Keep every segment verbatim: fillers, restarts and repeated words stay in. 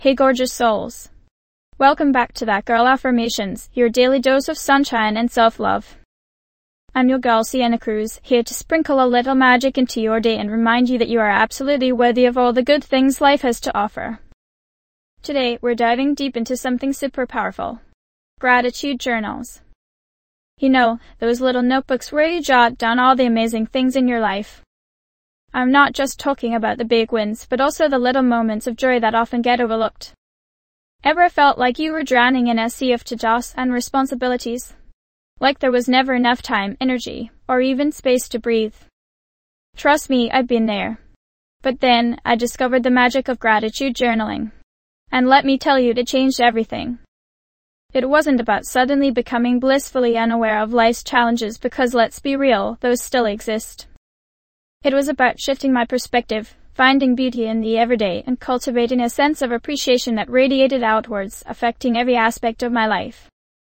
Hey gorgeous souls. Welcome back to That Girl Affirmations, your daily dose of sunshine and self-love. I'm your girl Sienna Cruz, here to sprinkle a little magic into your day and remind you that you are absolutely worthy of all the good things life has to offer. Today, we're diving deep into something super powerful. Gratitude journals. You know, those little notebooks where you jot down all the amazing things in your life. I'm not just talking about the big wins, but also the little moments of joy that often get overlooked. Ever felt like you were drowning in a sea of to-dos and responsibilities? Like there was never enough time, energy, or even space to breathe? Trust me, I've been there. But then, I discovered the magic of gratitude journaling. And let me tell you, it changed everything. It wasn't about suddenly becoming blissfully unaware of life's challenges, because let's be real, those still exist. It was about shifting my perspective, finding beauty in the everyday, and cultivating a sense of appreciation that radiated outwards, affecting every aspect of my life.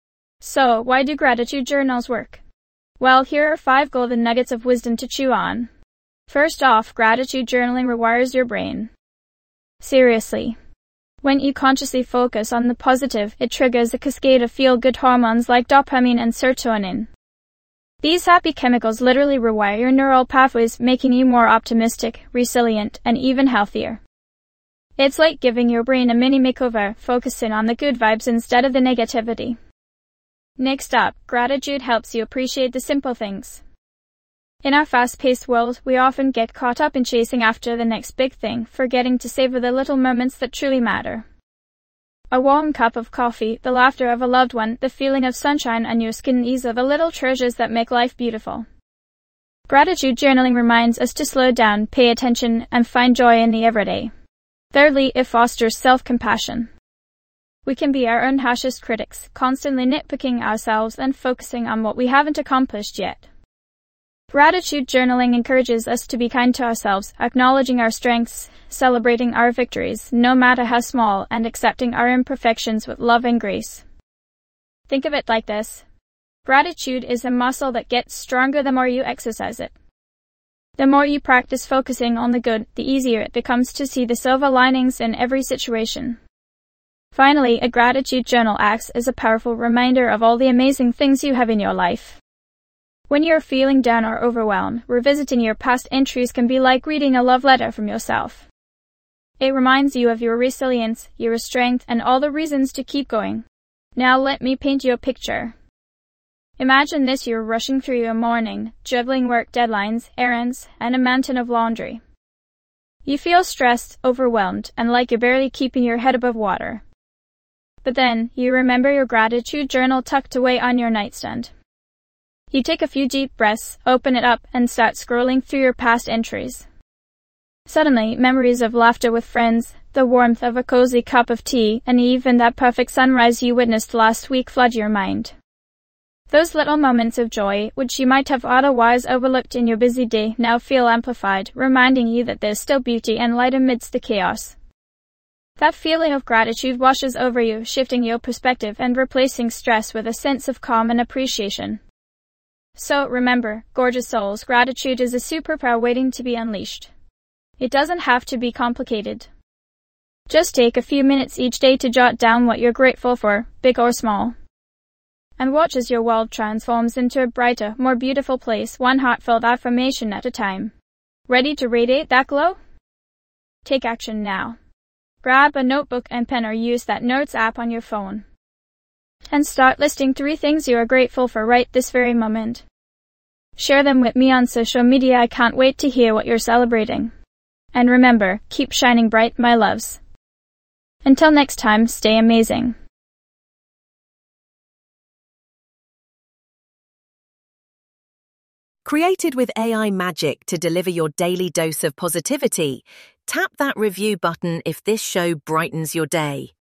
So, why do gratitude journals work? Well, here are five golden nuggets of wisdom to chew on. First off, gratitude journaling rewires your brain. Seriously. When you consciously focus on the positive, it triggers a cascade of feel-good hormones like dopamine and serotonin. These happy chemicals literally rewire your neural pathways, making you more optimistic, resilient, and even healthier. It's like giving your brain a mini makeover, focusing on the good vibes instead of the negativity. Next up, gratitude helps you appreciate the simple things. In our fast-paced world, we often get caught up in chasing after the next big thing, forgetting to savor the little moments that truly matter. A warm cup of coffee, the laughter of a loved one, the feeling of sunshine on your skin, these are the little treasures that make life beautiful. Gratitude journaling reminds us to slow down, pay attention, and find joy in the everyday. Thirdly, it fosters self-compassion. We can be our own harshest critics, constantly nitpicking ourselves and focusing on what we haven't accomplished yet. Gratitude journaling encourages us to be kind to ourselves, acknowledging our strengths, celebrating our victories, no matter how small, and accepting our imperfections with love and grace. Think of it like this. Gratitude is a muscle that gets stronger the more you exercise it. The more you practice focusing on the good, the easier it becomes to see the silver linings in every situation. Finally, a gratitude journal acts as a powerful reminder of all the amazing things you have in your life. When you're feeling down or overwhelmed, revisiting your past entries can be like reading a love letter from yourself. It reminds you of your resilience, your strength, and all the reasons to keep going. Now let me paint you a picture. Imagine this: you're rushing through your morning, juggling work deadlines, errands, and a mountain of laundry. You feel stressed, overwhelmed, and like you're barely keeping your head above water. But then, you remember your gratitude journal tucked away on your nightstand. You take a few deep breaths, open it up, and start scrolling through your past entries. Suddenly, memories of laughter with friends, the warmth of a cozy cup of tea, and even that perfect sunrise you witnessed last week flood your mind. Those little moments of joy, which you might have otherwise overlooked in your busy day, now feel amplified, reminding you that there's still beauty and light amidst the chaos. That feeling of gratitude washes over you, shifting your perspective and replacing stress with a sense of calm and appreciation. So remember, gorgeous souls, gratitude is a superpower waiting to be unleashed. It doesn't have to be complicated. Just take a few minutes each day to jot down what you're grateful for, big or small. And watch as your world transforms into a brighter, more beautiful place, one heartfelt affirmation at a time. Ready to radiate that glow? Take action now. Grab a notebook and pen or use that Notes app on your phone. And start listing three things you are grateful for right this very moment. Share them with me on social media. I can't wait to hear what you're celebrating. And remember, keep shining bright, my loves. Until next time, stay amazing. Created with A I magic to deliver your daily dose of positivity, tap that review button if this show brightens your day.